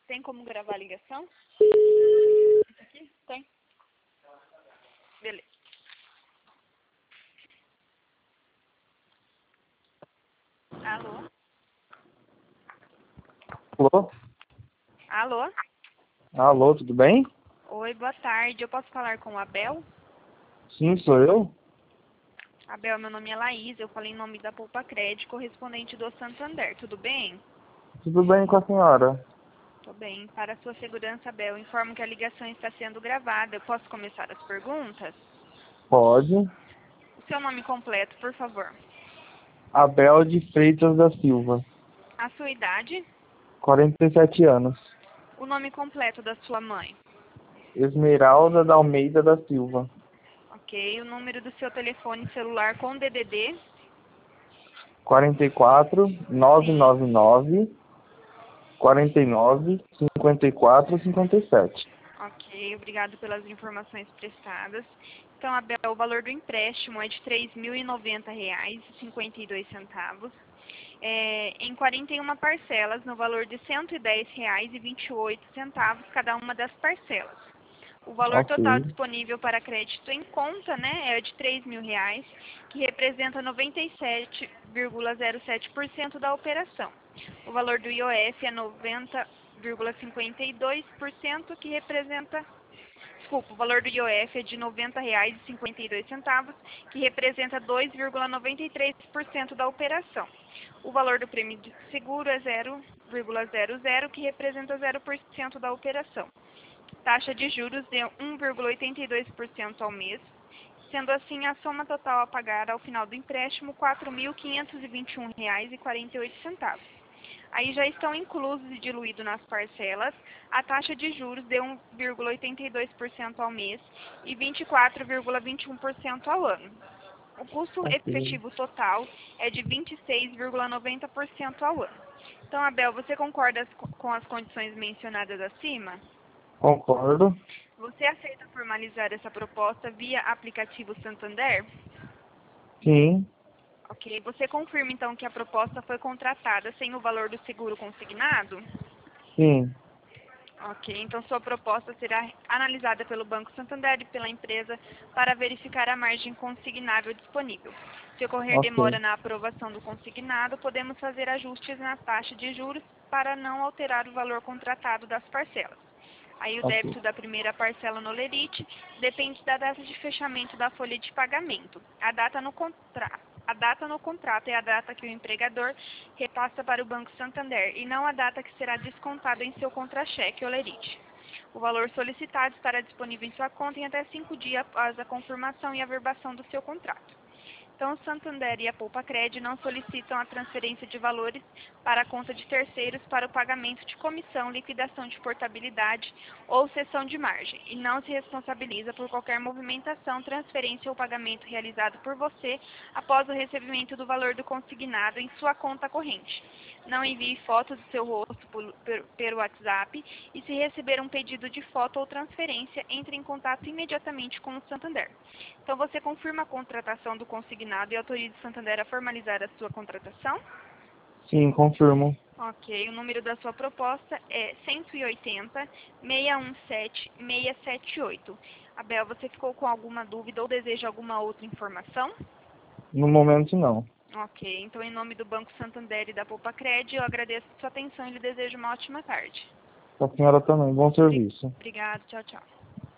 Tem como gravar a ligação? Isso aqui? Tem. Beleza. Alô? Alô? Alô? Alô, tudo bem? Oi, boa tarde. Eu posso falar com o Abel? Sim, sou eu. Abel, meu nome é Laís. Eu falei em nome da Poupa Crédito, correspondente do Santander. Tudo bem? Tudo bem com a senhora? Tô bem. Para a sua segurança, Abel, informo que a ligação está sendo gravada. Eu posso começar as perguntas? Pode. O seu nome completo, por favor. Abel de Freitas da Silva, A sua idade? 47 anos. O nome completo da sua mãe? Esmeralda da Almeida da Silva. Ok. O número do seu telefone celular com DDD? 44 Sim. 999 49 54 57. Ok, obrigado pelas informações prestadas. Então, Abel, o valor do empréstimo é de R$ 3.090,52, em 41 parcelas, no valor de R$ 110,28, cada uma das parcelas. O valor total Ok. disponível para crédito em conta, né, é de R$ 3.000, que representa 97,07% da operação. O valor do IOF é 90,52%, que representa... Desculpa, o valor do IOF é de R$ 90,52, que representa 2,93% da operação. O valor do prêmio de seguro é 0,00, que representa 0% da operação. Taxa de juros de 1,82% ao mês. Sendo assim, a soma total a pagar ao final do empréstimo R$ 4.521,48. Aí já estão inclusos e diluídos nas parcelas a taxa de juros de 1,82% ao mês e 24,21% ao ano. O custo Ok. efetivo total é de 26,90% ao ano. Então, Abel, você concorda com as condições mencionadas acima? Concordo. Você aceita formalizar essa proposta via aplicativo Santander? Sim. Ok. Você confirma, então, que a proposta foi contratada sem o valor do seguro consignado? Sim. Ok. Então, sua proposta será analisada pelo Banco Santander e pela empresa para verificar a margem consignável disponível. Se ocorrer Ok. demora na aprovação do consignado, podemos fazer ajustes na taxa de juros para não alterar o valor contratado das parcelas. Aí o Ok. débito da primeira parcela no Lerite depende da data de fechamento da folha de pagamento. A data no contrato é a data que o empregador repassa para o Banco Santander e não a data que será descontada em seu contra-cheque ou Lerite. O valor solicitado estará disponível em sua conta em até 5 dias após a confirmação e averbação do seu contrato. Então, o Santander e a Poupa Crédito não solicitam a transferência de valores para a conta de terceiros para o pagamento de comissão, liquidação de portabilidade ou cessão de margem e não se responsabiliza por qualquer movimentação, transferência ou pagamento realizado por você após o recebimento do valor do consignado em sua conta corrente. Não envie fotos do seu rosto pelo WhatsApp e, se receber um pedido de foto ou transferência, entre em contato imediatamente com o Santander. Então, você confirma a contratação do consignado e autoriza o Santander a formalizar a sua contratação? Sim, confirmo. Ok, o número da sua proposta é 180-617-678. Abel, você ficou com alguma dúvida ou deseja alguma outra informação? No momento, não. Ok, então em nome do Banco Santander e da Poupa Crédito, eu agradeço a sua atenção e lhe desejo uma ótima tarde. A senhora também. Bom serviço. Obrigada, tchau, tchau.